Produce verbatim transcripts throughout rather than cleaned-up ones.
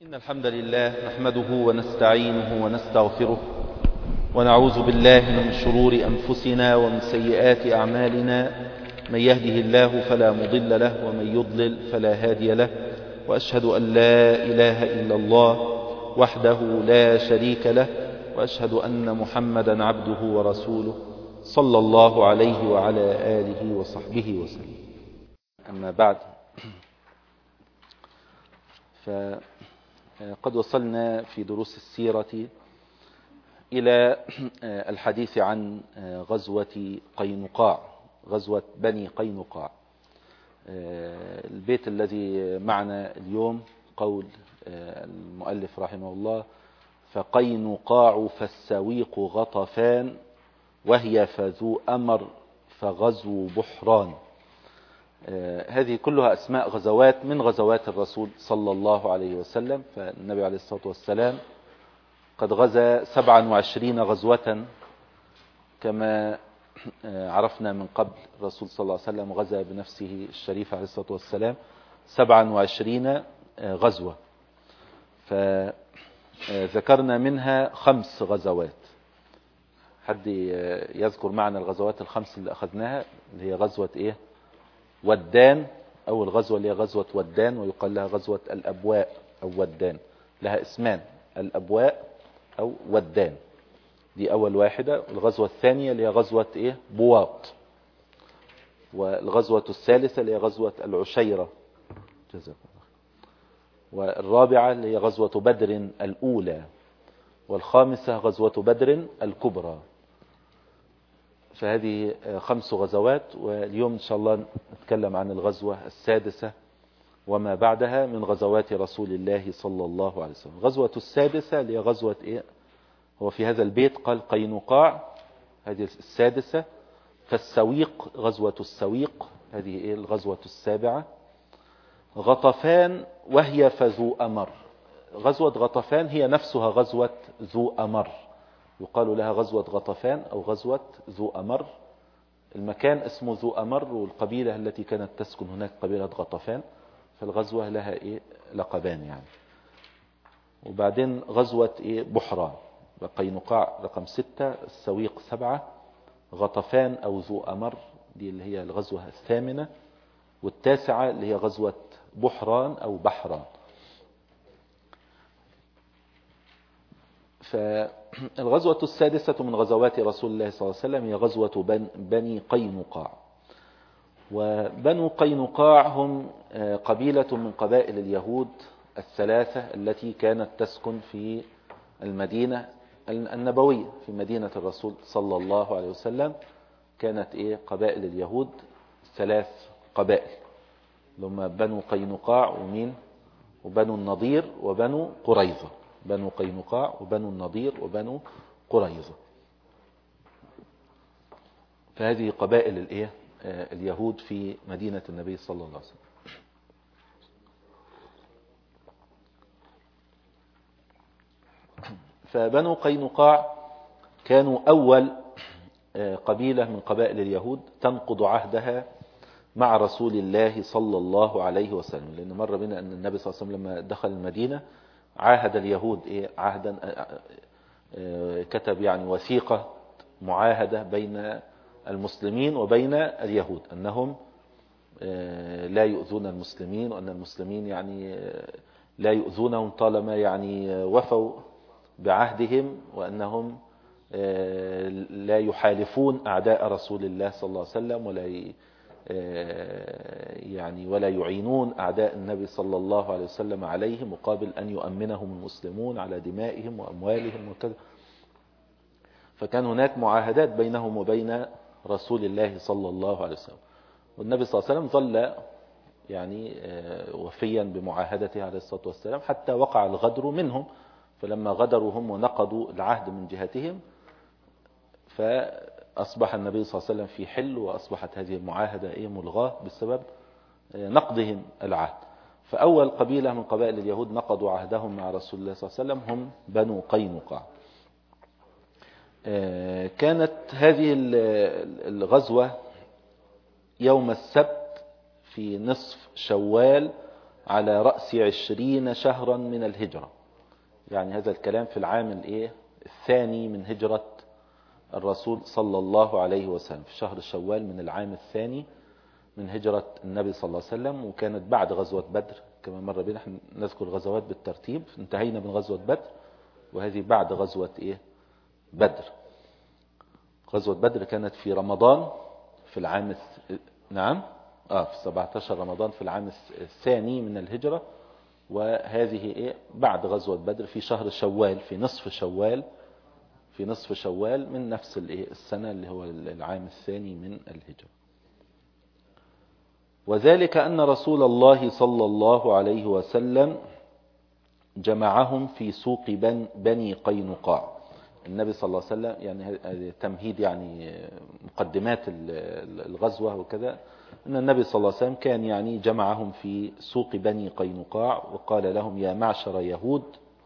إن الحمد لله نحمده ونستعينه ونستغفره ونعوذ بالله من شرور أنفسنا ومن سيئات أعمالنا. من يهده الله فلا مضل له ومن يضلل فلا هادي له، وأشهد أن لا إله إلا الله وحده لا شريك له، وأشهد أن محمدا عبده ورسوله صلى الله عليه وعلى آله وصحبه وسلم. أما بعد، فقد وصلنا في دروس السيرة إلى الحديث عن غزوة قينقاع، غزوة بني قينقاع. البيت الذي معنا اليوم قول المؤلف رحمه الله: فقينقاع فالسويق غطفان وهي فذو أمر فغزو بحران. هذه كلها أسماء غزوات من غزوات الرسول صلى الله عليه وسلم. فالنبي عليه الصلاة والسلام قد غزا سبعا وعشرين غزوة كما عرفنا من قبل. الرسول صلى الله عليه وسلم غزا بنفسه الشريف عليه الصلاة والسلام سبعا وعشرين غزوة، فذكرنا منها خمس غزوات. حد يذكر معنا الغزوات الخمس اللي أخذناها؟ اللي هي غزوة إيه؟ ودان. أول غزوة اللي هي غزوة ودان، ويقال لها غزوة الأبواء أو ودان، لها اسمان: الأبواء أو ودان، دي أول واحدة. الغزوة الثانية اللي هي غزوة إيه؟ بواط. والغزوة الثالثة اللي هي غزوة العشيرة. والرابعة اللي هي غزوة بدر الأولى. والخامسة غزوة بدر الكبرى. فهذه خمس غزوات، واليوم إن شاء الله نتكلم عن الغزوة السادسة وما بعدها من غزوات رسول الله صلى الله عليه وسلم. غزوة السادسة اللي هي غزوة إيه؟ هو في هذا البيت قال قينقاع، هذه السادسة. فالسويق، غزوة السويق، هذه إيه؟ الغزوة السابعة. غطفان وهي فذو أمر. غزوة غطفان هي نفسها غزوة ذو أمر، يقال لها غزوة غطفان أو غزوة ذو أمر. المكان اسمه ذو أمر، والقبيلة التي كانت تسكن هناك قبيلة غطفان، فالغزوة لها إيه؟ لقبان يعني. وبعدين غزوة إيه؟ بحران. قينقاع رقم ستة، السويق سبعة، غطفان أو ذو أمر دي اللي هي الغزوة الثامنة، والتاسعة اللي هي غزوة بحران أو بحران. فالغزوة السادسة من غزوات رسول الله صلى الله عليه وسلم هي غزوة بني قينقاع. وبنو قينقاع هم قبيلة من قبائل اليهود الثلاثة التي كانت تسكن في المدينة النبوية، في مدينة الرسول صلى الله عليه وسلم. كانت إيه؟ قبائل اليهود ثلاث قبائل، لما بنو قينقاع ومين؟ وبنو النضير وبنو قريظة. بنو قينقاع وبنو النضير وبنو قريظة. فهذه قبائل الإيه؟ اليهود في مدينة النبي صلى الله عليه وسلم. فبنو قينقاع كانوا أول قبيلة من قبائل اليهود تنقض عهدها مع رسول الله صلى الله عليه وسلم. لأن مر بنا أن النبي صلى الله عليه وسلم لما دخل المدينة عاهد اليهود إيه؟ عهدا، كتب يعني وثيقة معاهدة بين المسلمين وبين اليهود أنهم لا يؤذون المسلمين، وأن المسلمين يعني لا يؤذونهم طالما يعني وفوا بعهدهم، وأنهم لا يحالفون أعداء رسول الله صلى الله عليه وسلم، ولا يعني ولا يعينون أعداء النبي صلى الله عليه وسلم عليهم مقابل أن يؤمنهم المسلمون على دمائهم وأموالهم وكذا. فكان هناك معاهدات بينهم وبين رسول الله صلى الله عليه وسلم، والنبي صلى الله عليه وسلم ظل يعني وفيا بمعاهدته عليه الصلاة والسلام حتى وقع الغدر منهم. فلما غدروا هم ونقضوا العهد من جهتهم، فأصبح النبي صلى الله عليه وسلم في حل، وأصبحت هذه المعاهدة إيه؟ ملغاة بسبب نقضهم العهد. فأول قبيلة من قبائل اليهود نقضوا عهدهم مع رسول الله صلى الله عليه وسلم هم بنو قينقاع. كانت هذه الغزوة يوم السبت في نصف شوال على رأس عشرين شهرا من الهجرة. يعني هذا الكلام في العام الايه الثاني من هجرة الرسول صلى الله عليه وسلم، في شهر شوال من العام الثاني من هجرة النبي صلى الله عليه وسلم، وكانت بعد غزوة بدر. كما مر بنا احنا نذكر غزوات بالترتيب، انتهينا من غزوة بدر وهذه بعد غزوة ايه بدر. غزوة بدر كانت في رمضان في العام الث... نعم اه في سبعة عشر رمضان في العام الثاني من الهجرة، وهذه ايه بعد غزوة بدر في شهر شوال، في نصف شوال في نصف شوال من نفس الايه السنة اللي هو العام الثاني من الهجرة. وذلك أن رسول الله صلى الله عليه وسلم جمعهم في سوق بني قينقاع. النبي صلى الله عليه وسلم يعني تمهيد يعني مقدمات الغزوة وكذا، أن النبي صلى الله عليه وسلم كان يعني جمعهم في سوق بني قينقاع وقال لهم: يا معشر يهود،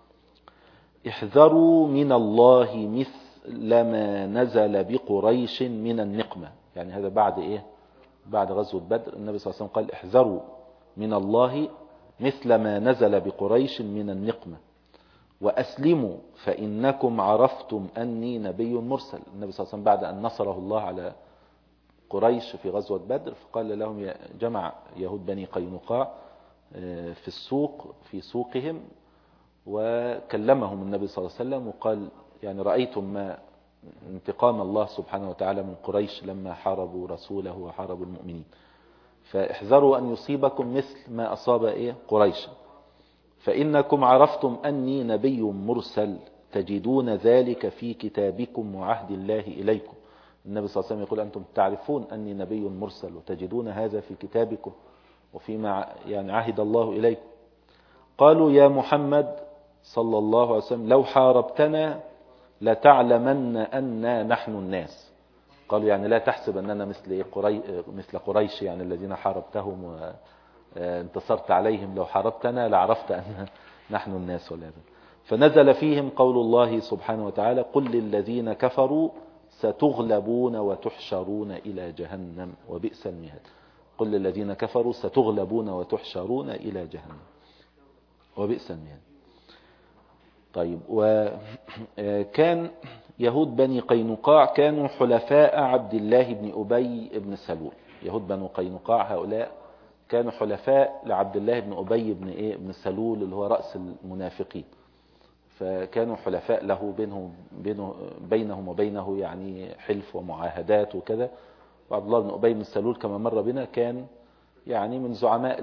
احذروا من الله مثل ما نزل بقريش من النقمة. يعني هذا بعد إيه بعد غزوة بدر النبي صلى الله عليه وسلم قال: احذروا من الله مثل ما نزل بقريش من النقمة، وأسلموا فإنكم عرفتم أني نبي مرسل. النبي صلى الله عليه وسلم بعد أن نصره الله على قريش في غزوة بدر فقال لهم، جمع يهود بني قينقاع في السوق في سوقهم وكلمهم النبي صلى الله عليه وسلم وقال: يعني رأيتم ما انتقام الله سبحانه وتعالى من قريش لما حاربوا رسوله وحاربوا المؤمنين، فاحذروا أن يصيبكم مثل ما أصاب إيه قريش، فإنكم عرفتم أني نبي مرسل تجدون ذلك في كتابكم وعهد الله إليكم. النبي صلى الله عليه وسلم يقول: أنتم تعرفون أني نبي مرسل وتجدون هذا في كتابكم وفيما يعني عهد الله إليكم. قالوا: يا محمد صلى الله عليه وسلم، لو حاربتنا لتعلمن أننا نحن الناس. قالوا: يعني لا تحسب أننا مثل قري... مثل قريش يعني الذين حاربتهم وانتصرت عليهم، لو حاربتنا لعرفت أن نحن الناس. ولا فنزل فيهم قول الله سبحانه وتعالى: قل للذين كفروا ستغلبون وتحشرون إلى جهنم وبئس المهاد. قل للذين كفروا ستغلبون وتحشرون إلى جهنم وبئس المهاد. طيب، وكان يهود بني قينقاع كانوا حلفاء عبد الله بن أبي بن سلول. يهود بني قينقاع هؤلاء كانوا حلفاء لعبد الله بن أبي بن إيه بن سلول اللي هو رأس المنافقين، فكانوا حلفاء له بينهم بينه بينهم وبينه يعني حلف ومعاهدات وكذا. وعبد الله بن أبي بن سلول كما مر بنا كان يعني من زعماء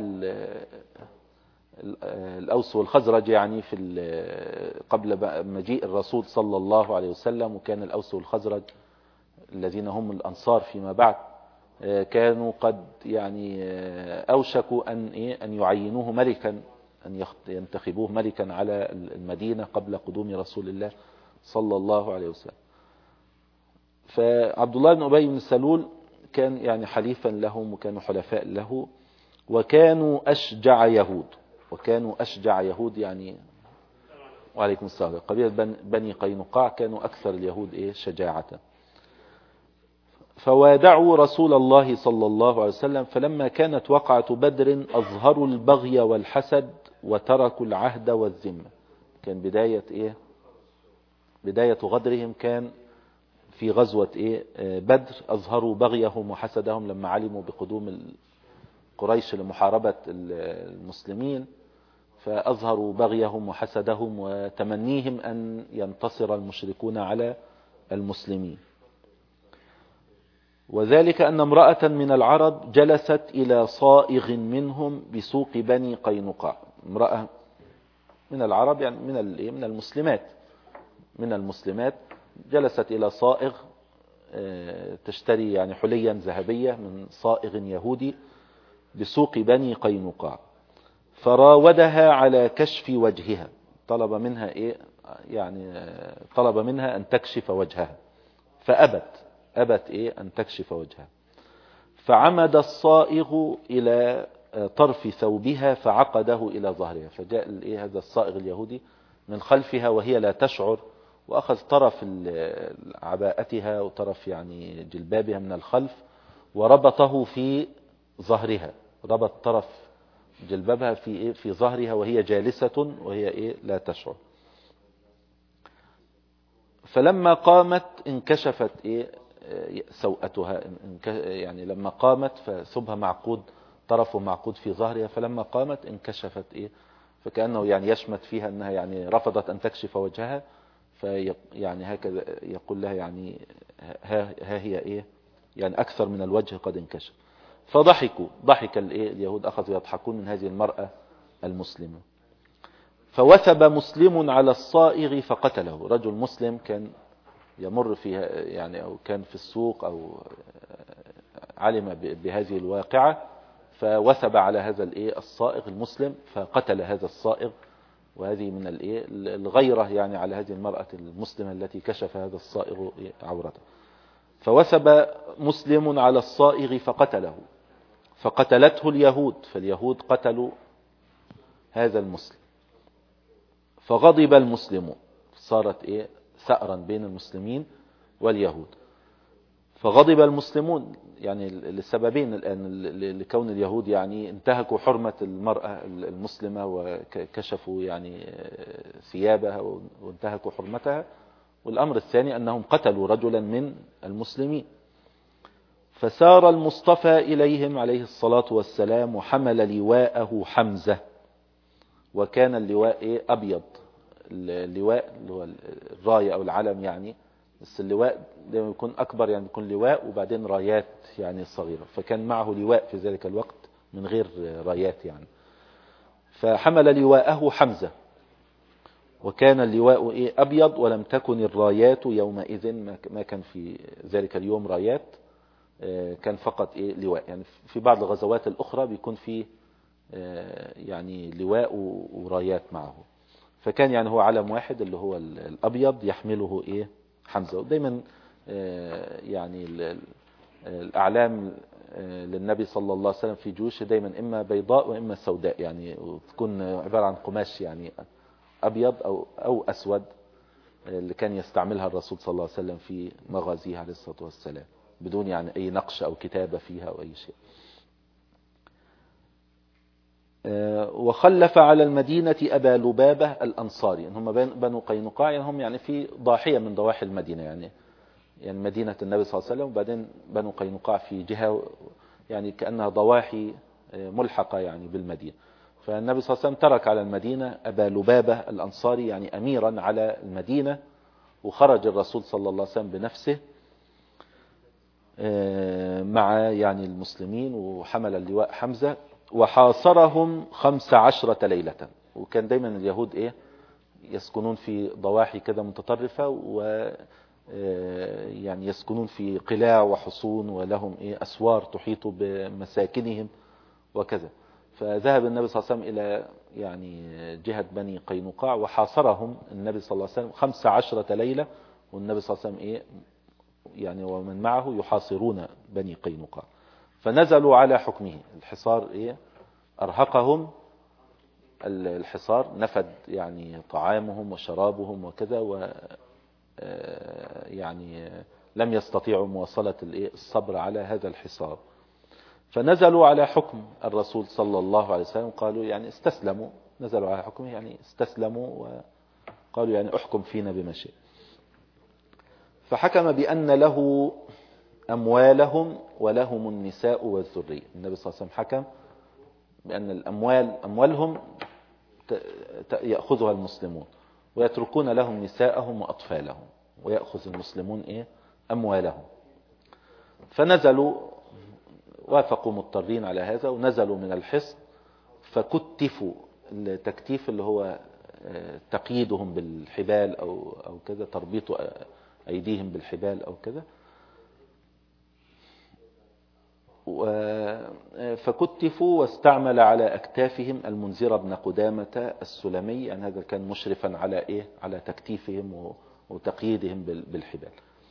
الأوس والخزرج يعني في قبل مجيء الرسول صلى الله عليه وسلم، وكان الأوس والخزرج الذين هم الأنصار فيما بعد كانوا قد يعني أوشكوا أن إيه أن يعينوه ملكا، أن ينتخبوه ملكا على المدينة قبل قدوم رسول الله صلى الله عليه وسلم. فعبد الله بن أبي بن سلول كان يعني حليفا لهم وكانوا حلفاء له، وكانوا أشجع يهود وكانوا أشجع يهود يعني وعليكم السلام. قبيلة بني قينقاع كانوا أكثر اليهود إيه شجاعة. فوادعوا رسول الله صلى الله عليه وسلم، فلما كانت وقعة بدر أظهروا البغي والحسد وتركوا العهد والذمة. كان بداية إيه بداية غدرهم كان في غزوة إيه بدر، أظهروا بغيهم وحسدهم لما علموا بقدوم قريش لمحاربة المسلمين، فأظهروا بغيهم وحسدهم وتمنيهم أن ينتصر المشركون على المسلمين. وذلك أن امرأة من العرب جلست إلى صائغ منهم بسوق بني قينقاع. امرأة من العرب يعني من من المسلمات من المسلمات جلست إلى صائغ تشتري يعني حليا ذهبية من صائغ يهودي بسوق بني قينقاع، فراودها على كشف وجهها. طلب منها إيه يعني طلب منها أن تكشف وجهها، فأبت أبت إيه أن تكشف وجهها. فعمد الصائغ إلى طرف ثوبها فعقده إلى ظهرها، فجاء إيه هذا الصائغ اليهودي من خلفها وهي لا تشعر، وأخذ طرف عباءتها وطرف يعني جلبابها من الخلف وربطه في ظهرها، ربط طرف جلبابها في إيه في ظهرها وهي جالسة وهي إيه لا تشعر. فلما قامت انكشفت إيه سوءتها، يعني لما قامت فثوبها معقود، طرفه معقود في ظهرها، فلما قامت انكشفت إيه، فكأنه يعني يشمت فيها أنها يعني رفضت أن تكشف وجهها، في يعني هكذا يقول لها يعني ها, ها هي إيه يعني أكثر من الوجه قد انكشف. فضحكوا، ضحك الإيه اليهود، أخذوا يضحكون من هذه المرأة المسلمة. فوثب مسلم على الصائغ فقتله. رجل مسلم كان يمر فيها يعني أو كان في السوق أو علم بهذه الواقعة، فوثب على هذا الايه الصائغ المسلم فقتل هذا الصائغ. وهذه من الايه الغيرة يعني على هذه المرأة المسلمة التي كشف هذا الصائغ عورته. فوثب مسلم على الصائغ فقتله، فقتلته اليهود، فاليهود قتلوا هذا المسلم. فغضب المسلمون، صارت ايه ثأرا بين المسلمين واليهود. فغضب المسلمون يعني لسببين الآن، لكون اليهود يعني انتهكوا حرمة المرأة المسلمة وكشفوا يعني ثيابها وانتهكوا حرمتها، والأمر الثاني أنهم قتلوا رجلا من المسلمين. فسار المصطفى إليهم عليه الصلاة والسلام وحمل لواءه حمزة، وكان اللواء إيه أبيض، اللواء اللي هو الراية أو العلم يعني، بس اللواء دائما يكون أكبر، يعني يكون لواء وبعدين رايات يعني صغيرة، فكان معه لواء في ذلك الوقت من غير رايات يعني. فحمل لواءه حمزة، وكان اللواء إيه أبيض، ولم تكن الرايات يومئذ، ما كان في ذلك اليوم رايات، كان فقط إيه لواء. يعني في بعض الغزوات الأخرى بيكون في يعني لواء ورايات معه، فكان يعني هو علم واحد اللي هو الأبيض يحمله إيه حمزة. ودايما يعني الأعلام للنبي صلى الله عليه وسلم في جيوشه دايما إما بيضاء وإما سوداء، يعني وتكون عبارة عن قماش يعني أبيض أو أو أسود، اللي كان يستعملها الرسول صلى الله عليه وسلم في مغازيه عليه الصلاة والسلام، بدون يعني أي نقش أو كتابة فيها أو أي شيء. وخلف على المدينة أبا لبابة الأنصاري، هم بنو قينقاع، يعني هم يعني في ضاحية من ضواحي المدينة، يعني يعني مدينة النبي صلى الله عليه وسلم، وبعدين بنو قينقاع في جهة يعني كأنها ضواحي ملحقة يعني بالمدينة. فالنبي صلى الله عليه وسلم ترك على المدينة أبا لبابة الأنصاري يعني أميرا على المدينة، وخرج الرسول صلى الله عليه وسلم بنفسه مع يعني المسلمين، وحمل اللواء حمزة، وحاصرهم خمس عشرة ليلة. وكان دايما اليهود ايه يسكنون في ضواحي كذا متطرفة، و يعني يسكنون في قلاع وحصون، ولهم ايه اسوار تحيط بمساكنهم وكذا. فذهب النبي صلى الله عليه وسلم الى يعني جهة بني قينقاع، وحاصرهم النبي صلى الله عليه وسلم خمس عشرة ليلة، والنبي صلى الله عليه وسلم ايه يعني ومن معه يحاصرون بني قينقاع. فنزلوا على حكمه، الحصار ايه ارهقهم الحصار، نفد يعني طعامهم وشرابهم وكذا، و يعني لم يستطيعوا مواصلة الصبر على هذا الحصار. فنزلوا على حكم الرسول صلى الله عليه وسلم، قالوا يعني استسلموا، نزلوا على حكمه يعني استسلموا، وقالوا يعني احكم فينا بما شئت. فحكم بأن له أموالهم ولهم النساء والذرية. النبي صلى الله عليه وسلم حكم بأن الأموال أموالهم يأخذها المسلمون، ويتركون لهم نساءهم وأطفالهم، ويأخذ المسلمون إيه أموالهم. فنزلوا، وافقوا مضطرين على هذا، ونزلوا من الحصن، فكتفوا، التكتيف اللي هو تقييدهم بالحبال أو أو كذا، تربيط أيديهم بالحبال أو كذا، فكتفوا، واستعمل على أكتافهم المنذر بن قدامة السلمي، يعني هذا كان مشرفا على إيه على تكتيفهم وتقييدهم بالحبال.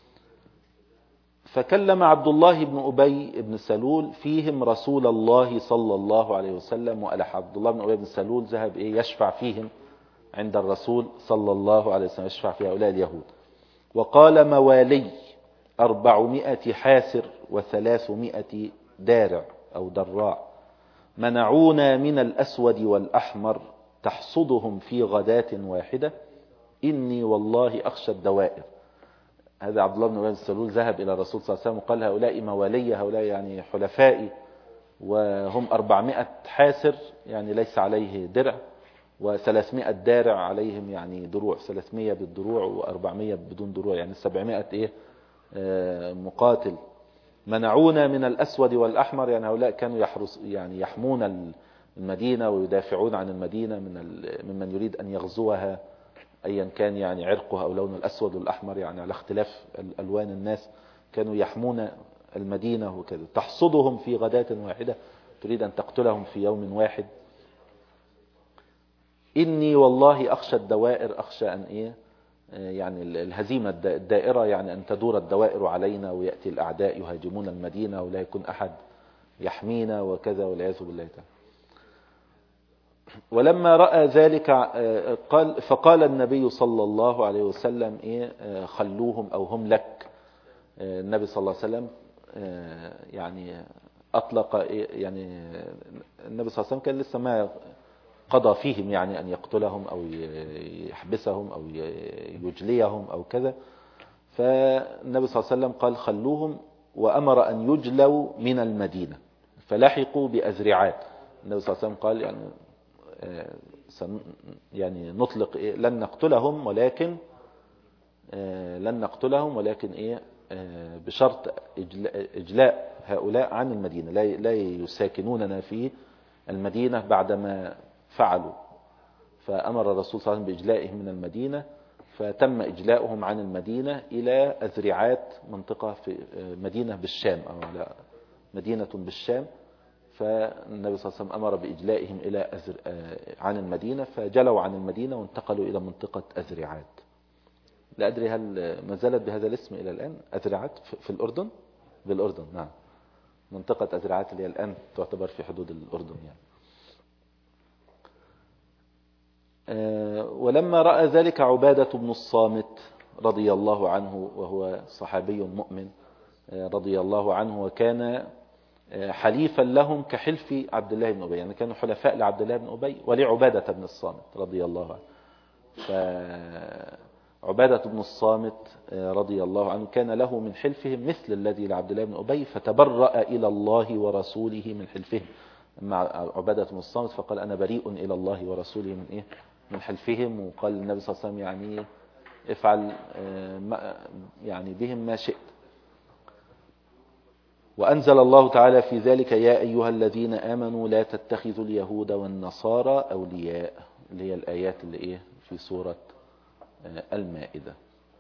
فكلم عبد الله بن أبي بن سلول فيهم رسول الله صلى الله عليه وسلم وألح. عبد الله بن أبي بن سلول ذهب إيه يشفع فيهم عند الرسول صلى الله عليه وسلم، يشفع في هؤلاء اليهود. وقال موالي أربعمائة حاسر وثلاثمائة دارع أو دراع، منعونا من الأسود والأحمر تحصدهم في غداة واحدة إني والله أخشى الدوائر. هذا عبد الله بن أبي بن سلول ذهب إلى الرسول صلى الله عليه وسلم وقال هؤلاء موالي، هؤلاء يعني حلفائي، وهم أربعمائة حاسر يعني ليس عليه درع، وثلاثمائة دارع عليهم يعني دروع، ثلاثمائة بالدروع وأربعمائة بدون دروع، يعني سبعمائة إيه آه مقاتل. منعونا من الأسود والأحمر، يعني هؤلاء كانوا يحرس يعني يحمون المدينة ويدافعون عن المدينة من ممن يريد أن يغزوها أيا كان يعني عرقها أو لون الأسود والأحمر، يعني على اختلاف ألوان الناس كانوا يحمون المدينة وكذا. تحصدهم في غداة واحدة، تريد أن تقتلهم في يوم واحد. إني والله أخشى الدوائر، أخشى أن إيه يعني الهزيمة الدائرة، يعني أن تدور الدوائر علينا ويأتي الأعداء يهاجمون المدينة ولا يكون أحد يحمينا وكذا والعياذ بالله تعالى. ولما رأى ذلك قال فقال النبي صلى الله عليه وسلم إيه خلوهم أو هم لك. النبي صلى الله عليه وسلم يعني أطلق إيه يعني النبي صلى الله عليه وسلم كان لسه ما قضى فيهم يعني أن يقتلهم أو يحبسهم أو يجليهم أو كذا. فالنبي صلى الله عليه وسلم قال خلوهم، وأمر أن يجلوا من المدينة فلحقوا بأذرعات. النبي صلى الله عليه وسلم قال يعني يعني نطلق إيه لن نقتلهم ولكن لن نقتلهم ولكن إيه بشرط إجلاء هؤلاء عن المدينة، لا يساكنوننا في المدينة بعدما فعلوا. فأمر الرسول صلى الله عليه وسلم بإجلائهم من المدينة، فتم إجلاؤهم عن المدينة إلى أذرعات منطقة في مدينة بالشام أو لا مدينة بالشام. فالنبي صلى الله عليه وسلم أمر بإجلائهم إلى أزر... عن المدينة، فجلوا عن المدينة وانتقلوا إلى منطقة أذرعات. لا أدري هل ما زالت بهذا الاسم إلى الآن أذرعات في الأردن؟ بالأردن نعم، منطقة أذرعات اللي الآن تعتبر في حدود الأردن يعني. ولما رأى ذلك عبادة بن الصامت رضي الله عنه، وهو صحابي مؤمن رضي الله عنه، وكان حليفا لهم كحلف عبد الله بن أبي، يعني كانوا حلفاء لعبد الله بن أبي ولعبادة بن الصامت رضي الله عنه. فعبادة بن الصامت رضي الله عنه كان له من حلفهم مثل الذي لعبد الله بن أبي، فتبرأ إلى الله ورسوله من حلفهم مع عبادة بن الصامت، فقال أنا بريء إلى الله ورسوله من إيه من حلفهم. وقال النبي صلى الله عليه وسلم يعني افعل يعني بهم ما شئت. وأنزل الله تعالى في ذلك يا أيها الذين آمنوا لا تتخذوا اليهود والنصارى أولياء، اللي هي الآيات اللي إيه في سورة المائدة.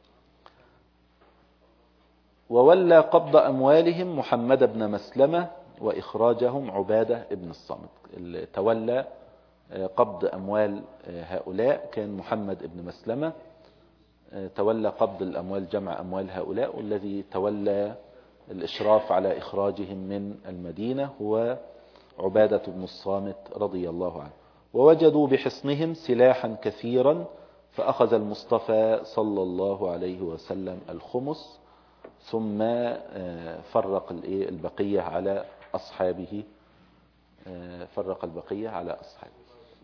وولى قبض أموالهم محمد بن مسلمة وإخراجهم عبادة بن الصامت. اللي تولى قبض أموال هؤلاء كان محمد بن مسلمة، تولى قبض الأموال جمع أموال هؤلاء، والذي تولى الإشراف على إخراجهم من المدينة هو عبادة بن الصامت رضي الله عنه. ووجدوا بحصنهم سلاحا كثيرا، فأخذ المصطفى صلى الله عليه وسلم الخمس، ثم فرق البقية على أصحابه فرق البقية على أصحابه.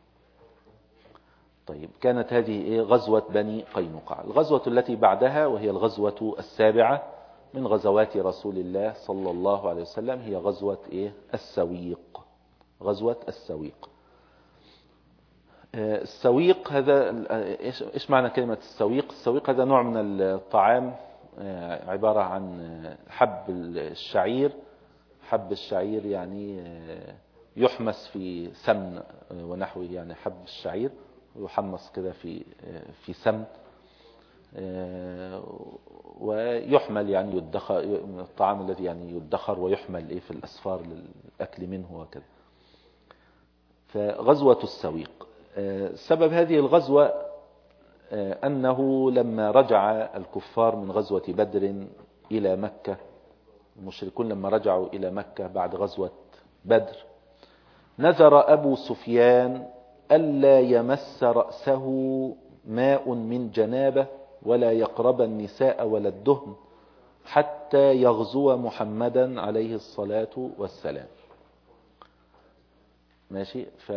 طيب، كانت هذه غزوة بني قينقاع. الغزوة التي بعدها وهي الغزوة السابعة من غزوات رسول الله صلى الله عليه وسلم هي غزوة إيه؟ السويق. غزوة السويق. السويق هذا إيش معنى كلمة السويق؟ السويق هذا نوع من الطعام عبارة عن حب الشعير. حب الشعير يعني يحمس في سمن ونحوه، يعني حب الشعير يحمص كده في في سمن، ويحمل يعني يدخر من الطعام الذي يعني يدخر ويحمل ايه في الاسفار للاكل منه وكذا. فغزوة السويق سبب هذه الغزوة انه لما رجع الكفار من غزوة بدر الى مكة، المشركون لما رجعوا الى مكة بعد غزوة بدر، نذر ابو سفيان ألا يمس رأسه ماء من جنابه ولا يقرب النساء ولا الدهن حتى يغزو محمدا عليه الصلاة والسلام. ماشي. ف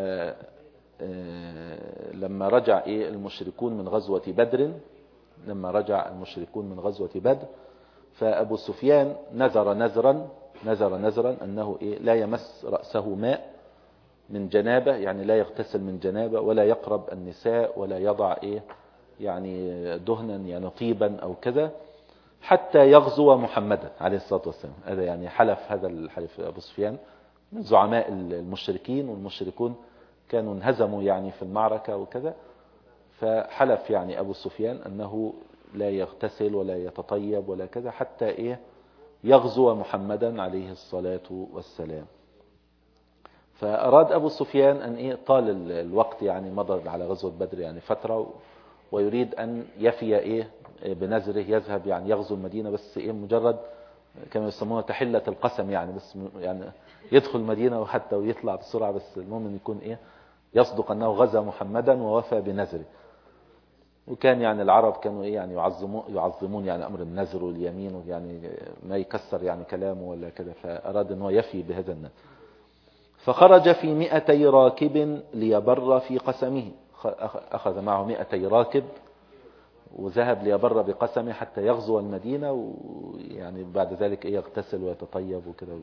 لما رجع ايه المشركون من غزوة بدر لما رجع المشركون من غزوة بدر فأبو سفيان نذر نذرا نذر نذرا أنه إيه لا يمس رأسه ماء من جنابة، يعني لا يغتسل من جنابة، ولا يقرب النساء، ولا يضع إيه يعني دهنا يعني طيبا أو كذا، حتى يغزو محمدا عليه الصلاة والسلام. هذا يعني حلف هذا الحلف أبو سفيان من زعماء المشركين، والمشركون كانوا انهزموا يعني في المعركة وكذا، فحلف يعني أبو سفيان أنه لا يغتسل ولا يتطيب ولا كذا حتى إيه يغزو محمدا عليه الصلاة والسلام. فأراد أبو سفيان أن إيه طال الوقت، يعني مضى على غزوة بدر يعني فترة، ويريد أن يفي إيه بنذره، يذهب يعني يغزو المدينة، بس إيه مجرد كما يسمونها تحلة القسم، يعني بس يعني يدخل المدينة وحتى ويطلع بسرعة، بس المهم أن يكون إيه يصدق أنه غزا محمدا ووفى بنذره. وكان يعني العرب كانوا إيه يعني يعظمون يعظمون يعني أمر النذر واليمين، يعني ما يكسر يعني كلامه ولا كذا، فأراد أنه يفي بهذا النذر. فخرج في مئتي راكب ليبر في قسمه، أخذ معه مئتي راكب وذهب ليبر بقسمه حتى يغزو المدينة، ويعني بعد ذلك إيه يغتسل ويتطيب وكذا.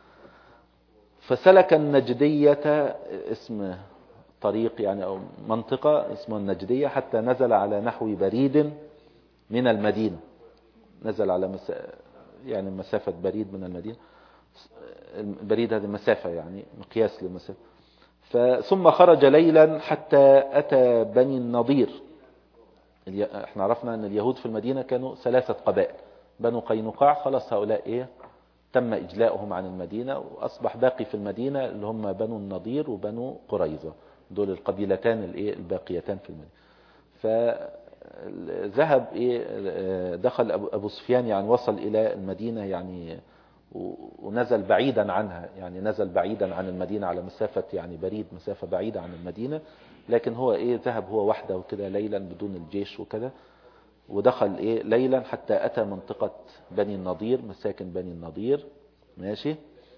فسلك النجدية، اسم طريق يعني أو منطقة اسمها النجدية، حتى نزل على نحو بريد من المدينة، نزل على مسا... يعني مسافة بريد من المدينة. البريد هذه مسافة يعني مقياس للمسافة. ثم خرج ليلا حتى أتى بني النضير. احنا عرفنا أن اليهود في المدينة كانوا ثلاثة قبائل، بنو قينقاع خلاص هؤلاء إيه تم إجلاؤهم عن المدينة، وأصبح باقي في المدينة اللي هم بنو النضير وبنو قريظة، دول القبيلتان الايه الباقيتان في المدينة. فذهب ايه دخل ابو سفيان يعني وصل الى المدينة يعني ونزل بعيدا عنها، يعني نزل بعيدا عن المدينة على مسافة يعني بريد، مسافة بعيدة عن المدينة، لكن هو ايه ذهب هو وحده وكده ليلا بدون الجيش وكذا، ودخل ايه ليلا حتى اتى منطقة بني النضير، مساكن بني النضير. ماشي.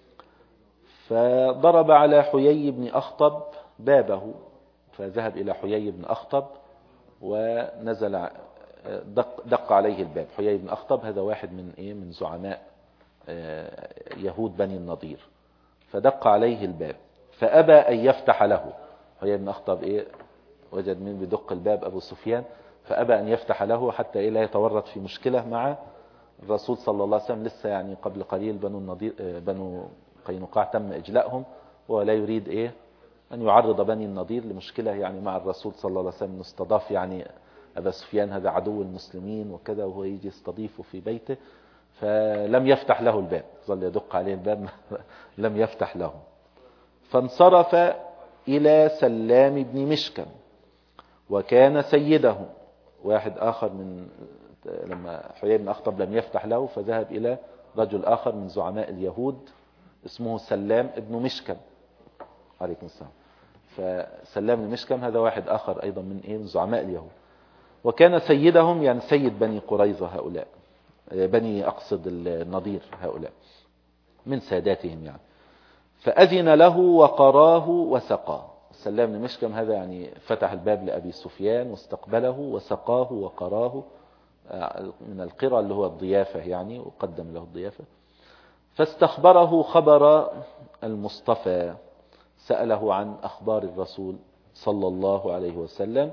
فضرب على حيي بن أخطب بابه، فذهب إلى حيي بن أخطب ونزل دق, دق عليه الباب. حيي بن أخطب هذا واحد من إيه من زعماء يهود بني النضير، فدق عليه الباب فأبى أن يفتح له. حيي بن أخطب إيه وجد من بدق الباب أبو سفيان، فأبى أن يفتح له حتى إيه لا يتورط في مشكلة مع الرسول صلى الله عليه وسلم. لسه يعني قبل قليل بنو النضير بنو قينقاع تم إجلائهم، ولا يريد إيه أن يعرض بني النضير لمشكلة يعني مع الرسول صلى الله عليه وسلم، استضاف يعني أبا سفيان هذا عدو المسلمين وكذا، وهو يجي يستضيفه في بيته، فلم يفتح له الباب، ظل يدق عليه الباب لم يفتح له. فانصرف إلى سلام بن مشكم، وكان سيده واحد آخر من لما حيي بن أخطب لم يفتح له، فذهب إلى رجل آخر من زعماء اليهود اسمه سلام ابن مشكم عليكم السلام. فسلام بن مشكم هذا واحد آخر أيضا من إيه من زعماء اليهود، وكان سيدهم يعني سيد بني قريظة هؤلاء، بني أقصد النضير هؤلاء من ساداتهم يعني. فأذن له وقراه وسقاه. سلام بن مشكم هذا يعني فتح الباب لأبي سفيان واستقبله وسقاه وقراه من القرى اللي هو الضيافة يعني، وقدم له الضيافة. فاستخبره خبر المصطفى، سأله عن أخبار الرسول صلى الله عليه وسلم.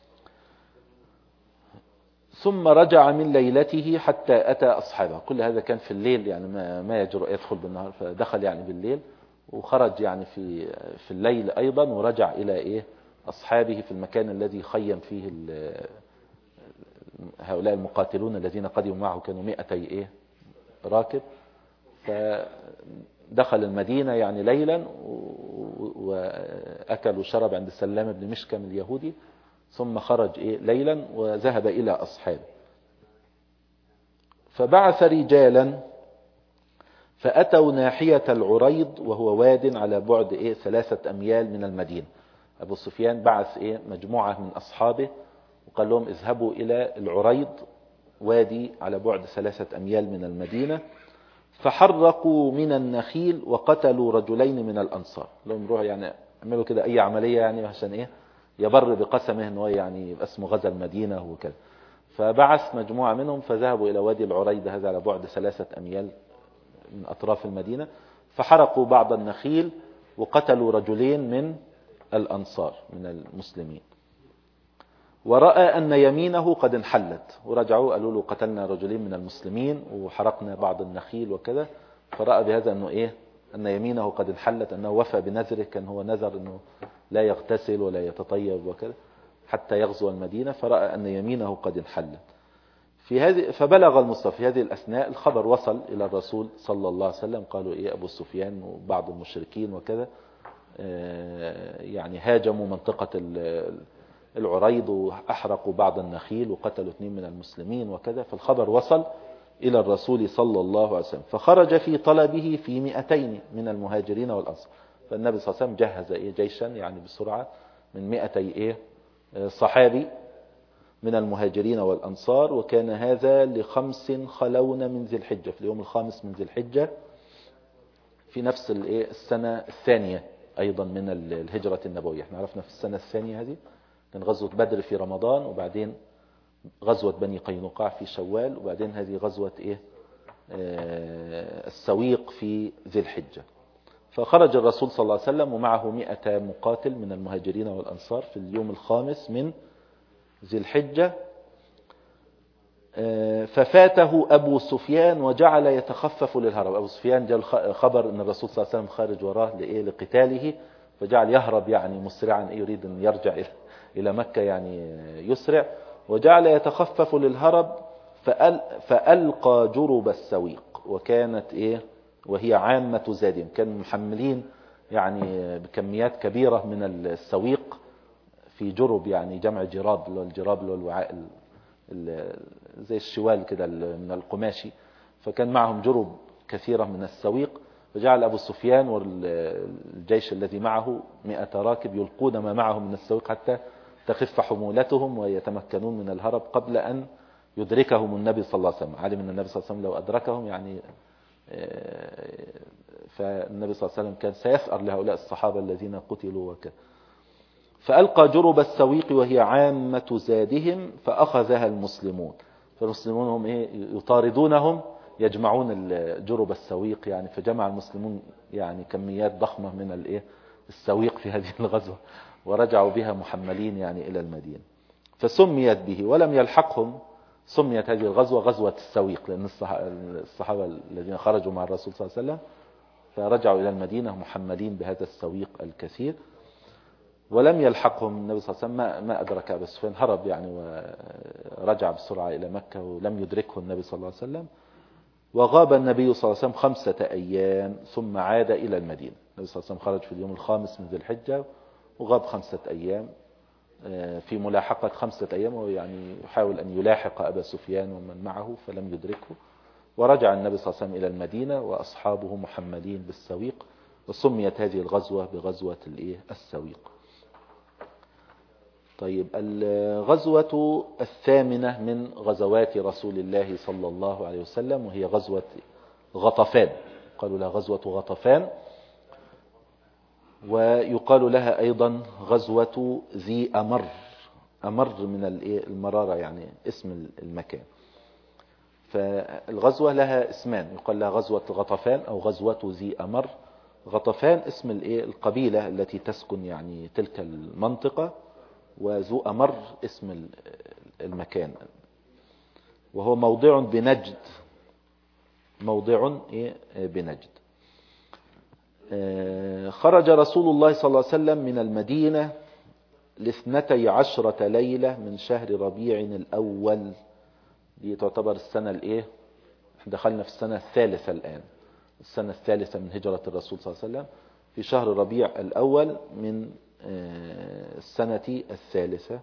ثم رجع من ليلته حتى أتى أصحابه. كل هذا كان في الليل يعني ما, ما يجرؤ يدخل بالنهار، فدخل يعني بالليل وخرج يعني في في الليل أيضا، ورجع إلى إيه أصحابه في المكان الذي خيم فيه هؤلاء المقاتلون الذين قدموا معه، كانوا مئتي إيه راكب. فدخل المدينة يعني ليلا وأكل وشرب عند سلام بن مشكم اليهودي، ثم خرج إيه ليلا وذهب إلى أصحابه. فبعث رجالا فأتوا ناحية العريض، وهو واد على بعد إيه ثلاثة أميال من المدينة. أبو سفيان بعث إيه مجموعة من أصحابه وقال لهم اذهبوا إلى العريض، وادي على بعد ثلاثة أميال من المدينة، فحرقوا من النخيل وقتلوا رجلين من الأنصار. لهم روح يعني يعملوا كده أي عملية يعني عشان إيه يبر بقسمه إنه يعني يبقى اسمه غزا المدينة وكذا. فبعث مجموعة منهم فذهبوا إلى وادي العريضة، هذا على بعد ثلاثة أميال من أطراف المدينة، فحرقوا بعض النخيل وقتلوا رجلين من الأنصار من المسلمين. ورأى أن يمينه قد انحلت، ورجعوا قالوا له قتلنا رجلين من المسلمين وحرقنا بعض النخيل وكذا، فرأى بهذا أنه إيه أن يمينه قد انحلت، أنه وفى بنذره، كان هو نذر أنه لا يغتسل ولا يتطيب وكذا حتى يغزو المدينة، فرأى أن يمينه قد انحلت. في هذه فبلغ المصطفى في هذه الأثناء الخبر وصل إلى الرسول صلى الله عليه وسلم، قالوا إيه أبو سفيان وبعض المشركين وكذا يعني هاجموا منطقة العريض وأحرقوا بعض النخيل وقتلوا اثنين من المسلمين وكذا. فالخبر وصل إلى الرسول صلى الله عليه وسلم، فخرج في طلبه في مئتين من المهاجرين والأنصار. فالنبي صلى الله عليه وسلم جهز إيه جيشا يعني بسرعة من مئتي إيه صحابي من المهاجرين والأنصار، وكان هذا لخمس خلون من ذي الحجة، في اليوم الخامس من ذي الحجة في نفس السنة الثانية أيضا من الهجرة النبوية. احنا عرفنا في السنة الثانية هذه كان غزوة بدر في رمضان، وبعدين غزوة بني قينقاع في شوال، وبعدين هذه غزوة إيه آه السويق في ذي الحجة. فخرج الرسول صلى الله عليه وسلم ومعه مئة مقاتل من المهاجرين والأنصار في اليوم الخامس من ذي الحجة. آه ففاته أبو سفيان وجعل يتخفف للهرب. أبو سفيان جاء خبر أن الرسول صلى الله عليه وسلم خارج وراه لإيه لقتاله، فجعل يهرب يعني مسرعا، يريد أن يرجع إلى إلى مكة يعني يسرع، وجعل يتخفف للهرب فأل فألقى جرب السويق، وكانت إيه وهي عامة زادهم، كانوا محملين يعني بكميات كبيرة من السويق في جرب، يعني جمع جراب، اللي هو الجراب اللي هو الوعاء زي الشوال كده من القماشي، فكان معهم جرب كثيرة من السويق. فجعل أبو سفيان والجيش الذي معه مئة راكب يلقون ما معهم من السويق حتى تخف حمولتهم ويتمكنون من الهرب قبل أن يدركهم النبي صلى الله عليه وسلم. علم أن النبي صلى الله عليه وسلم لو أدركهم يعني فالنبي صلى الله عليه وسلم كان سيثأر لهؤلاء الصحابة الذين قتلوا وكذا. فألقى جرب السويق وهي عامة زادهم فأخذها المسلمون. فالمسلمون هم إيه يطاردونهم يجمعون جرب السويق يعني، فجمع المسلمون يعني كميات ضخمة من الإيه السويق في هذه الغزوة، ورجعوا بها محملين يعني إلى المدينة، فسميت به. ولم يلحقهم، سميت هذه الغزوة غزوة السويق لأن الصحابة الذين خرجوا مع الرسول صلى الله عليه وسلم فرجعوا إلى المدينة محملين بهذا السويق الكثير. ولم يلحقهم النبي صلى الله عليه وسلم، ما أدرك أبو سفيان، هرب يعني ورجع بسرعة إلى مكة ولم يدركه النبي صلى الله عليه وسلم. وغاب النبي صلى الله عليه وسلم خمسة أيام ثم عاد إلى المدينة. النبي صلى الله عليه وسلم خرج في اليوم الخامس من ذي الحجة وغاب خمسة أيام في ملاحقة خمسة أيام، ويعني يحاول أن يلاحق أبا سفيان ومن معه فلم يدركه. ورجع النبي صلى الله عليه وسلم إلى المدينة وأصحابه محملين بالسويق، وسميت هذه الغزوة بغزوة السويق. طيب الغزوة الثامنة من غزوات رسول الله صلى الله عليه وسلم وهي غزوة غطفان، قالوا لها غزوة غطفان، ويقال لها أيضا غزوة ذي أمر، أمر من المرارة يعني اسم المكان. فالغزوة لها اسمان، يقال لها غزوة غطفان أو غزوة ذي أمر. غطفان اسم القبيلة التي تسكن يعني تلك المنطقة، وذو أمر اسم المكان، وهو موضع بنجد، موضع بنجد. خرج رسول الله صلى الله عليه وسلم من المدينة لاثنتي عشرة ليلة من شهر ربيع الأول، دي تعتبر السنة الايه دخلنا في السنة الثالثة الآن، السنة الثالثة من هجرة الرسول صلى الله عليه وسلم، في شهر ربيع الأول من السنة الثالثة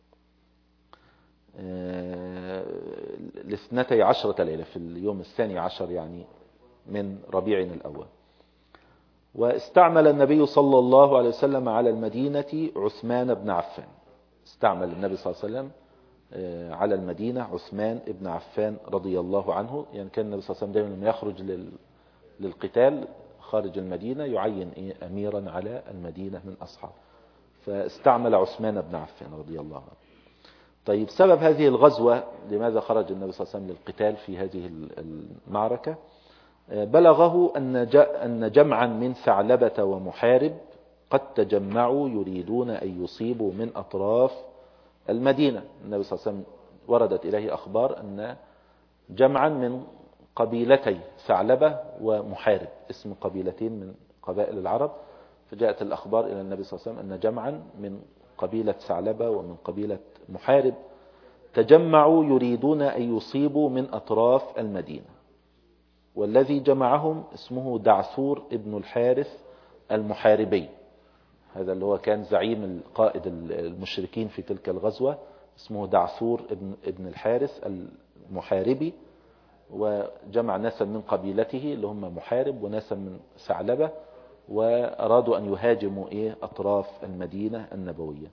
لاثنتي عشرة ليلة، في اليوم الثاني عشر يعني من ربيع الأول. واستعمل النبي صلى الله عليه وسلم على المدينة عثمان بن عفان، استعمل النبي صلى الله عليه وسلم على المدينة عثمان بن عفان رضي الله عنه. يعني كان النبي صلى الله عليه وسلم دائما لما يخرج للقتال خارج المدينة يعين إيه أميرا على المدينة من أصحاب، فاستعمل عثمان بن عفان رضي الله عنه. طيب سبب هذه الغزوة، لماذا خرج النبي صلى الله عليه وسلم للقتال في هذه المعركة؟ بلغه أن جمعا من ثعلبة ومحارب قد تجمعوا يريدون أن يصيبوا من أطراف المدينة. النبي صلى الله عليه وسلم وردت إليه أخبار أن جمعا من قبيلتي ثعلبة ومحارب، اسم قبيلتين من قبائل العرب، فجاءت الأخبار إلى النبي صلى الله عليه وسلم أن جمعا من قبيلة ثعلبة ومن قبيلة محارب تجمعوا يريدون أن يصيبوا من أطراف المدينة، والذي جمعهم اسمه دعثور ابن الحارث المحاربي، هذا اللي هو كان زعيم القائد المشركين في تلك الغزوة، اسمه دعثور ابن, ابن الحارث المحاربي، وجمع ناسا من قبيلته اللي هم محارب وناسا من ثعلبة، وأرادوا أن يهاجموا إيه أطراف المدينة النبوية.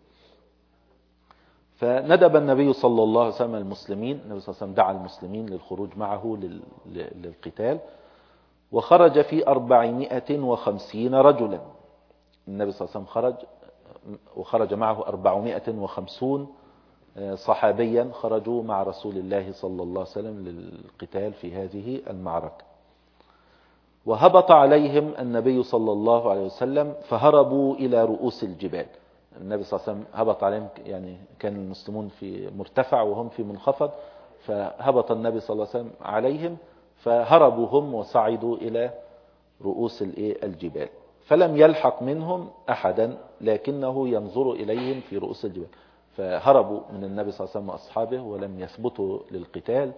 فندب النبي صلى الله عليه وسلم المسلمين، النبي صلى الله عليه وسلم دعا المسلمين للخروج معه للقتال، وخرج في أربعمائة وخمسين رجلا. النبي صلى الله عليه وسلم خرج وخرج معه أربعمائة وخمسون صحابيا خرجوا مع رسول الله صلى الله عليه وسلم للقتال في هذه المعركة. وهبط عليهم النبي صلى الله عليه وسلم فهربوا إلى رؤوس الجبال. النبي صلى الله عليه وسلم هبط عليهم، يعني كان المسلمون في مرتفع وهم في منخفض، فهبط النبي صلى الله عليه وسلم عليهم فهربوا هم وصعدوا إلى رؤوس الجبال، فلم يلحق منهم أحدا لكنه ينظر إليهم في رؤوس الجبال، فهربوا من النبي صلى الله عليه وسلم وأصحابه ولم يثبتوا للقتال.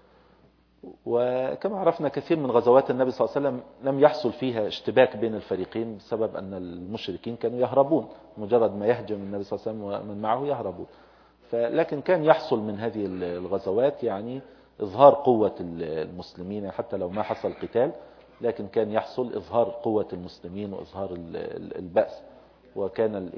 وكما عرفنا كثير من غزوات النبي صلى الله عليه وسلم لم يحصل فيها اشتباك بين الفريقين بسبب أن المشركين كانوا يهربون، مجرد ما يهجم النبي صلى الله عليه وسلم ومن معه يهربون. فلكن كان يحصل من هذه الغزوات يعني إظهار قوة المسلمين، حتى لو ما حصل قتال لكن كان يحصل إظهار قوة المسلمين وإظهار البأس، وكان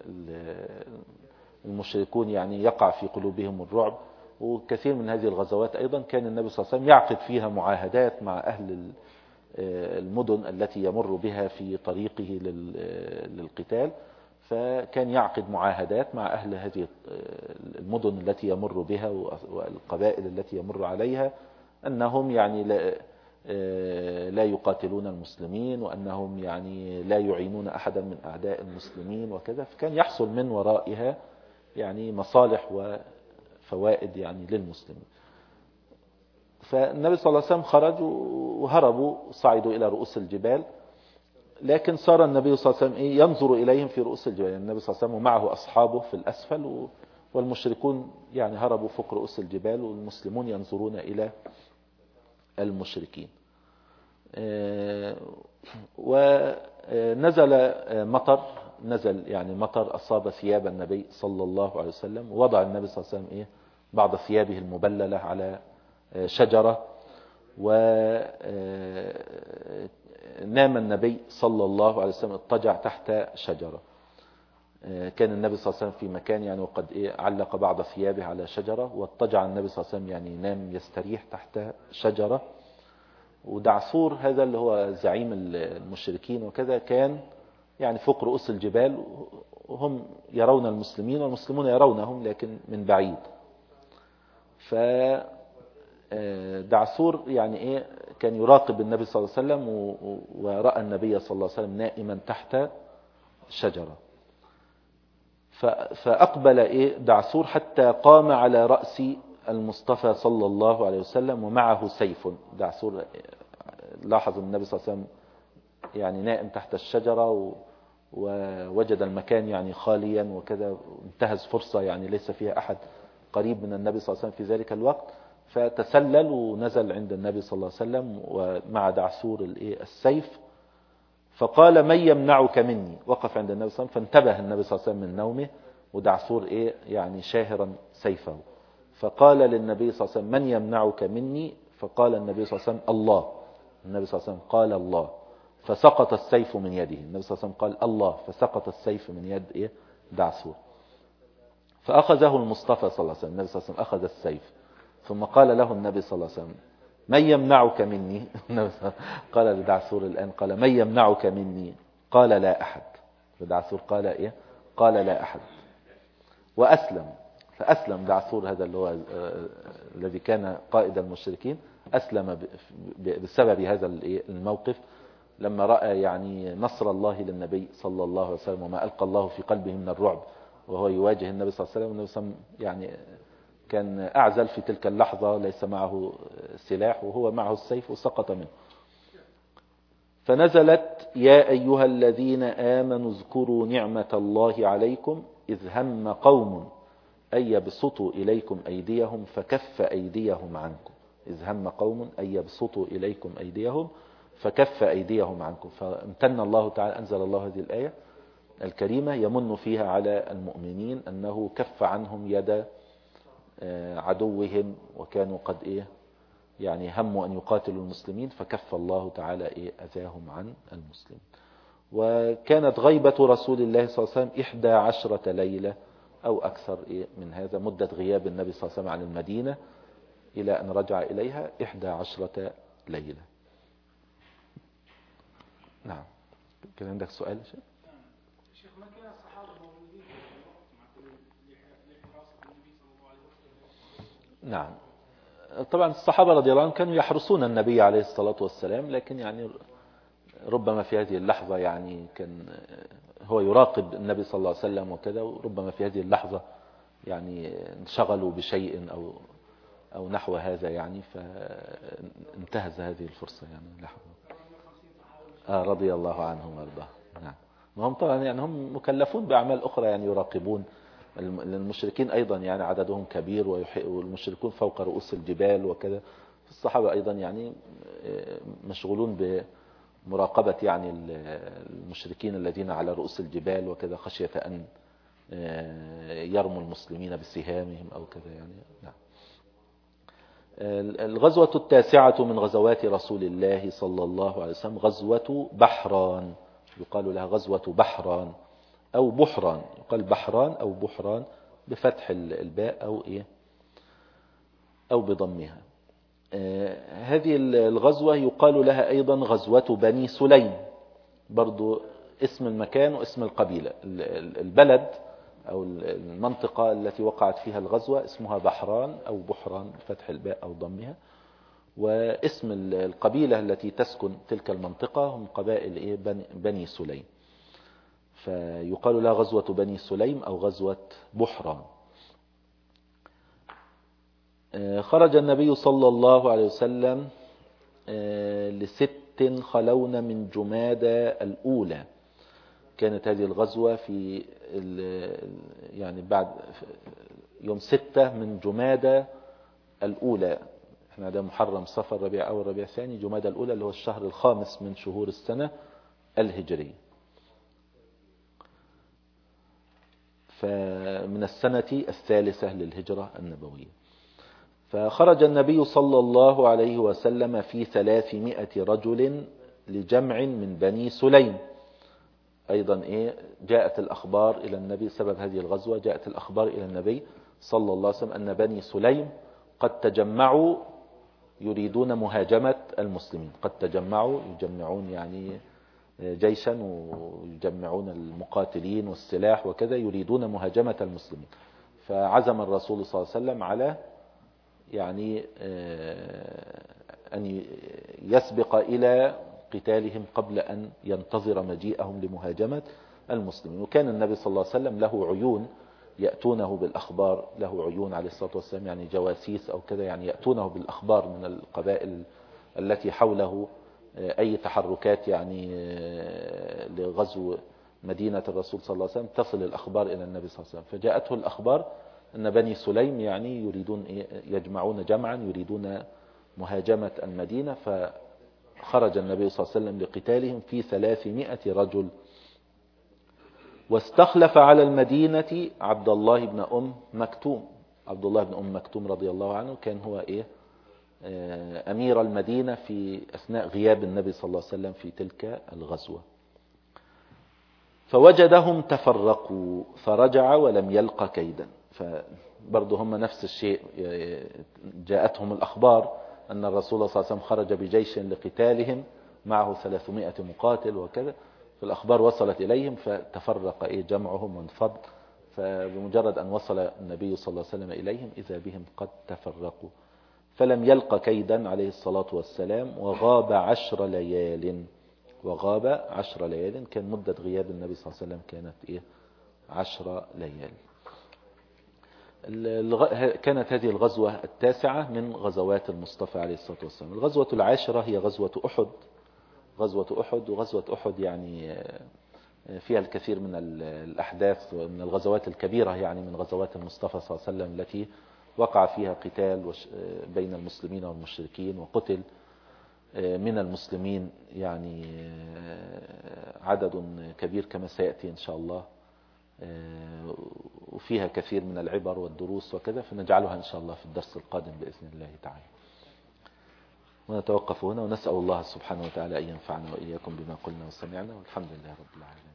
المشركون يعني يقع في قلوبهم الرعب. وكثير من هذه الغزوات أيضا كان النبي صلى الله عليه وسلم يعقد فيها معاهدات مع أهل المدن التي يمر بها في طريقه للقتال، فكان يعقد معاهدات مع أهل هذه المدن التي يمر بها والقبائل التي يمر عليها أنهم يعني لا لا يقاتلون المسلمين، وأنهم يعني لا يعينون أحدا من أعداء المسلمين وكذا، فكان يحصل من ورائها يعني مصالح وفوائد يعني للمسلمين. فالنبي صلى الله عليه وسلم خرج وهربوا صعدوا إلى رؤوس الجبال، لكن صار النبي صلى الله عليه وسلم ينظر إليهم في رؤوس الجبال، يعني النبي صلى الله عليه وسلم ومعه أصحابه في الأسفل، والمشركون يعني هربوا فوق رؤوس الجبال، والمسلمون ينظرون إلى المشركين. ونزل مطر نزل يعني مطر أصاب ثياب النبي صلى الله عليه وسلم، ووضع النبي صلى الله عليه وسلم إيه بعض ثيابه المبللة على شجرة، ونام النبي صلى الله عليه وسلم اضطجع تحت شجرة. كان النبي صلى الله عليه وسلم في مكان يعني وقد إيه علق بعض ثيابه على شجرة، واضطجع النبي صلى الله عليه وسلم يعني نام يستريح تحت شجرة. ودعثور هذا اللي هو زعيم المشركين وكذا كان يعني فوق رؤوس الجبال، وهم يرون المسلمين والمسلمون يرونهم لكن من بعيد. فدعثور يعني ايه كان يراقب النبي صلى الله عليه وسلم، ورأى النبي صلى الله عليه وسلم نائما تحت شجرة، فأقبل ايه دعثور حتى قام على رأس المصطفى صلى الله عليه وسلم ومعه سيف. دعثور لاحظ النبي صلى الله عليه وسلم يعني نائم تحت الشجرة، ووجد المكان يعني خاليا وكذا، انتهز فرصة يعني ليس فيها أحد قريب من النبي صلى الله عليه وسلم في ذلك الوقت، فتسلل ونزل عند النبي صلى الله عليه وسلم ومع دعثور السيف، فقال من يمنعك مني. وقف عند النبي صلى الله عليه وسلم، فانتبه النبي صلى الله عليه وسلم من نومه ودعثور إيه يعني شاهرا سيفه، فقال للنبي صلى الله عليه وسلم من يمنعك مني؟ فقال النبي صلى الله عليه وسلم الله. النبي صلى الله عليه وسلم قال الله، فسقط السيف من يده. النبي صلى الله عليه وسلم قال الله، فسقط السيف من يد إيه دعثور، فأخذه المصطفى صلى الله عليه وسلم. النبي صلى الله عليه وسلم أخذ السيف، ثم قال له النبي صلى الله عليه وسلم من يمنعك مني قال لدعسور الآن قال من يمنعك مني قال لا أحد. فدعسور قال إيه قال لا أحد وأسلم. فأسلم دعسور هذا اللي هو الذي كان قائد المشركين، أسلم بسبب هذا الموقف لما رأى يعني نصر الله للنبي صلى الله عليه وسلم وما ألقى الله في قلبه من الرعب وهو يواجه النبي صلى الله عليه وسلم. والنبي صلى الله عليه وسلم يعني كان أعزل في تلك اللحظة، ليس معه سلاح وهو معه السيف وسقط منه. فنزلت يا أيها الذين آمنوا اذكروا نعمة الله عليكم إذ هم قوم أن يبسطوا إليكم أيديهم فكف أيديهم عنكم. إذ هم قوم أن يبسطوا إليكم أيديهم فكف أيديهم عنكم. فامتن الله تعالى، أنزل الله هذه الآية الكريمة يمن فيها على المؤمنين أنه كف عنهم يد عدوهم، وكانوا قد إيه يعني هموا أن يقاتلوا المسلمين فكف الله تعالى إيه أذاهم عن المسلمين. وكانت غيبة رسول الله صلى الله عليه وسلم إحدى عشرة ليلة أو أكثر إيه من هذا، مدة غياب النبي صلى الله عليه وسلم عن المدينة إلى أن رجع إليها إحدى عشرة ليلة. نعم، كان عندك سؤال شيء؟ شيخ، ما كان الصحابة موجودين في الوقت لحراسة النبي صلى الله عليه وسلم؟ نعم، طبعا الصحابة رضي الله عنهم كانوا يحرسون النبي عليه الصلاة والسلام، لكن يعني ربما في هذه اللحظة يعني كان هو يراقب النبي صلى الله عليه وسلم وكذا، وربما في هذه اللحظة يعني انشغلوا بشيء أو أو نحو هذا يعني، فانتهز هذه الفرصة يعني لحظة. آه رضي الله عنهم وارضاه. نعم، وهم طبعا يعني هم مكلفون بأعمال أخرى يعني يراقبون المشركين أيضا، يعني عددهم كبير والمشركون فوق رؤوس الجبال وكذا. الصحابة أيضا يعني مشغولون بمراقبة يعني المشركين الذين على رؤوس الجبال وكذا، خشية أن يرموا المسلمين بسهامهم أو كذا يعني. نعم. الغزوة التاسعة من غزوات رسول الله صلى الله عليه وسلم غزوة بحران، يقال لها غزوة بحران أو بحران، يقال بحران أو بحران بفتح الباء أو إيه أو بضمها. آه هذه الغزوة يقال لها أيضا غزوة بني سليم، برضو اسم المكان واسم القبيلة. البلد أو المنطقة التي وقعت فيها الغزوة اسمها بحران أو بحران بفتح الباء أو ضمها، واسم القبيلة التي تسكن تلك المنطقة هم قبائل إيه بني سليم، فيقال لها غزوة بني سليم أو غزوة بحران. خرج النبي صلى الله عليه وسلم لست خلون من جمادى الأولى. كانت هذه الغزوة في يعني بعد يوم ستة من جمادى الأولى. احنا ده محرم صفر ربيع أول ربيع ثاني، جمادى الأولى اللي هو الشهر الخامس من شهور السنة الهجرية. فمن السنة الثالثة للهجرة النبوية. فخرج النبي صلى الله عليه وسلم في ثلاثمائة رجل لجمع من بني سليم. أيضا إيه جاءت الأخبار إلى النبي سبب هذه الغزوة، جاءت الأخبار إلى النبي صلى الله عليه وسلم أن بني سليم قد تجمعوا يريدون مهاجمة المسلمين. قد تجمعوا يجمعون يعني جيشا ويجمعون المقاتلين والسلاح وكذا، يريدون مهاجمة المسلمين. فعزم الرسول صلى الله عليه وسلم على يعني أن يسبق إلى قتالهم قبل أن ينتظر مجيئهم لمهاجمة المسلمين. وكان النبي صلى الله عليه وسلم له عيون يأتونه بالأخبار، له عيون عليه الصلاة والسلام يعني جواسيس أو كذا، يعني يأتونه بالأخبار من القبائل التي حوله، أي تحركات يعني لغزو مدينة الرسول صلى الله عليه وسلم تصل الأخبار إلى النبي صلى الله عليه وسلم. فجاءته الأخبار أن بني سليم يعني يريدون يجمعون جمعا يريدون مهاجمة المدينة. فخرج النبي صلى الله عليه وسلم لقتالهم في ثلاثمائة رجل. واستخلف على المدينة عبد الله بن أم مكتوم. عبد الله بن أم مكتوم رضي الله عنه كان هو إيه أمير المدينة في أثناء غياب النبي صلى الله عليه وسلم في تلك الغزوة. فوجدهم تفرقوا فرجع ولم يلق كيدا. فبرضه هم نفس الشيء، جاءتهم الأخبار أن الرسول صلى الله عليه وسلم خرج بجيش لقتالهم معه ثلاثمائة مقاتل وكذا، فالأخبار وصلت إليهم فتفرق إيه جمعهم وانفض. فبمجرد أن وصل النبي صلى الله عليه وسلم إليهم إذا بهم قد تفرقوا، فلم يلق كيدا عليه الصلاة والسلام، وغاب عشر ليال وغاب عشر ليال كان مدة غياب النبي صلى الله عليه وسلم كانت إيه عشر ليال. كانت هذه الغزوة التاسعة من غزوات المصطفى عليه الصلاة والسلام. الغزوة العاشرة هي غزوة أحد. غزوة أحد وغزوة أحد يعني فيها الكثير من الأحداث من الغزوات الكبيرة، يعني من غزوات المصطفى صلى الله عليه وسلم التي وقع فيها قتال بين المسلمين والمشركين، وقتل من المسلمين يعني عدد كبير كما سيأتي إن شاء الله، وفيها كثير من العبر والدروس وكذا، فنجعلها إن شاء الله في الدرس القادم بإذن الله تعالى. ونتوقف هنا ونسأل الله سبحانه وتعالى أن ينفعنا وإياكم بما قلنا وسمعنا، والحمد لله رب العالمين.